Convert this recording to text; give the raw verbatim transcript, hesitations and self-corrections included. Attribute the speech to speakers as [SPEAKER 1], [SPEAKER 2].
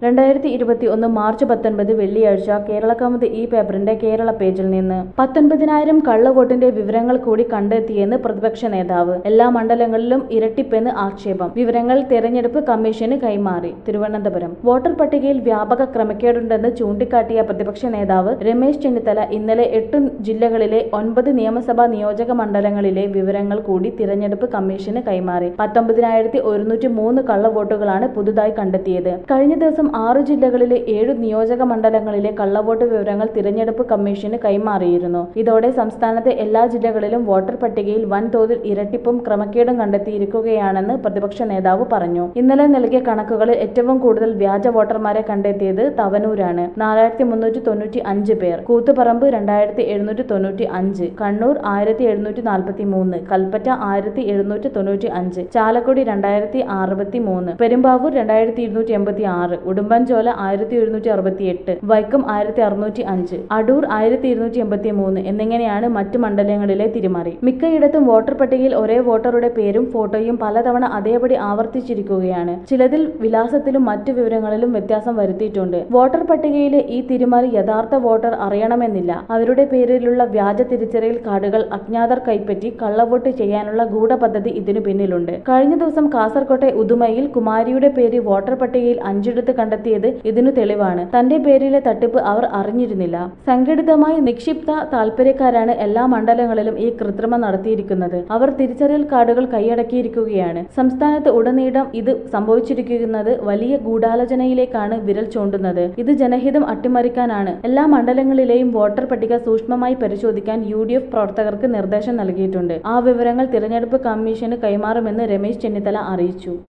[SPEAKER 1] രണ്ടായിരത്തി ഇരുപത്തി ഒന്ന് മാർച്ച് പത്തൊൻപത് വെള്ളിയാഴ്ച കേരളകൗമുദി ഈ പേപ്പറിന്റെ കേരള പേജിൽ നിന്ന് പത്തൊൻപതിനായിരം കള്ളവോട്ടിന്റെ വിവരങ്ങൾ കൂടി കണ്ടെത്തിയെന്ന് പ്രതിപക്ഷ നേതാവ്. എല്ലാ മണ്ഡലങ്ങളിലും ഇരട്ടിപ്പെന്ന് ആക്ഷേപം. വിവരങ്ങൾ തെരഞ്ഞെടുപ്പ് കമ്മീഷന് കൈമാറി. തിരുവനന്തപുരം വോട്ടർ പട്ടികയിൽ വ്യാപക ക്രമക്കേടുണ്ടെന്ന് ചൂണ്ടിക്കാട്ടിയ പ്രതിപക്ഷ നേതാവ് രമേശ് ചെന്നിത്തല ഇന്നലെ എട്ട് ജില്ലകളിലെ ഒൻപത് നിയമസഭാ നിയോജക മണ്ഡലങ്ങളിലെ വിവരങ്ങൾ കൂടി തിരഞ്ഞെടുപ്പ് കമ്മീഷന് കൈമാറി. പത്തൊമ്പതിനായിരത്തി ഒരുന്നൂറ്റി മൂന്ന് കള്ളവോട്ടുകളാണ് പുതുതായി കണ്ടെത്തിയത്. കഴിഞ്ഞ ദിവസം ആറ് ജില്ലകളിലെ ഏഴു നിയോജക മണ്ഡലങ്ങളിലെ കള്ളവോട്ട് വിവരങ്ങൾ തിരഞ്ഞെടുപ്പ് കമ്മീഷന് കൈമാറിയിരുന്നു. ഇതോടെ സംസ്ഥാനത്തെ എല്ലാ ജില്ലകളിലും വോട്ടർ പട്ടികയിൽ വൻതോതിൽ ഇരട്ടിപ്പും ക്രമക്കേടും കണ്ടെത്തിയിരിക്കുകയാണെന്ന് പ്രതിപക്ഷ നേതാവ് പറഞ്ഞു. ഇന്നലെ നൽകിയ കണക്കുകളിൽ ഏറ്റവും കൂടുതൽ വ്യാജ വോട്ടർമാരെ കണ്ടെത്തിയത് തവനൂരാണ്. നാലായിരത്തി മുന്നൂറ്റി തൊണ്ണൂറ്റി അഞ്ച് പേർ, കൂത്തുപറമ്പ് രണ്ടായിരത്തി എഴുന്നൂറ്റി തൊണ്ണൂറ്റി അഞ്ച്, കണ്ണൂർ ആയിരത്തി എഴുന്നൂറ്റി നാൽപ്പത്തി മൂന്ന്, കൽപ്പറ്റ ആയിരത്തി എഴുന്നൂറ്റി തൊണ്ണൂറ്റി അഞ്ച്, ചാലക്കുടി രണ്ടായിരത്തി അറുപത്തി മൂന്ന്, പെരുമ്പാവൂർ രണ്ടായിരത്തി ഇരുന്നൂറ്റി എൺപത്തി ആറ്, ഉടുമ്പൻചോല ആയിരത്തി എഴുന്നൂറ്റി അറുപത്തി എട്ട്, വൈക്കം ആയിരത്തി അറുന്നൂറ്റി അഞ്ച്, അടൂർ ആയിരത്തി ഇരുന്നൂറ്റി എൺപത്തി മൂന്ന് എന്നിങ്ങനെയാണ് മറ്റ് മണ്ഡലങ്ങളിലെ തിരിമറി. മിക്കയിടത്തും വോട്ടർ പട്ടികയിൽ ഒരേ വോട്ടറുടെ പേരും ഫോട്ടോയും പലതവണ അതേപടി ആവർത്തിച്ചിരിക്കുകയാണ്. ചിലതിൽ വിലാസത്തിലും മറ്റു വിവരങ്ങളിലും വ്യത്യാസം വരുത്തിയിട്ടുണ്ട്. വോട്ടർ പട്ടികയിലെ ഈ തിരിമറി യഥാർത്ഥ വോട്ടർ അറിയണമെന്നില്ല. അവരുടെ പേരിലുള്ള വ്യാജ തിരിച്ചറിയൽ കാർഡുകൾ അജ്ഞാതർ കൈപ്പറ്റി കള്ളവോട്ട് ചെയ്യാനുള്ള ഗൂഢപദ്ധതി ഇതിനു പിന്നിലുണ്ട്. കഴിഞ്ഞ ദിവസം കാസർകോട്ടെ ഉദുമയിൽ കുമാരിയുടെ പേര് വോട്ടർ പട്ടികയിൽ അഞ്ചിടത്ത് കണ്ടെത്തിയത് ഇതിനു തെളിവാണ്. തന്റെ പേരിലെ തട്ടിപ്പ് അവർ അറിഞ്ഞിരുന്നില്ല. സംഘടിതമായി നിക്ഷിപ്ത താൽപര്യക്കാരാണ് എല്ലാ മണ്ഡലങ്ങളിലും ഈ കൃത്രിമം നടത്തിയിരിക്കുന്നത്. അവർ തിരിച്ചറിയൽ കാർഡുകൾ കൈയടക്കിയിരിക്കുകയാണ്. സംസ്ഥാനത്ത് ഉടനീളം ഇത് സംഭവിച്ചിരിക്കുന്നത് വലിയ ഗൂഢാലോചനയിലേക്കാണ് വിരൽ ചൂണ്ടുന്നത്. ഇത് ജനഹിതം അട്ടിമറിക്കാനാണ്. എല്ലാ മണ്ഡലങ്ങളിലെയും വോട്ടർ പട്ടിക സൂക്ഷ്മമായി പരിശോധിക്കാൻ യു ഡി എഫ് പ്രവർത്തകർക്ക് നിർദ്ദേശം നൽകിയിട്ടുണ്ട്. ആ വിവരങ്ങൾ തിരഞ്ഞെടുപ്പ് കമ്മീഷന് കൈമാറുമെന്ന് രമേശ് ചെന്നിത്തല അറിയിച്ചു.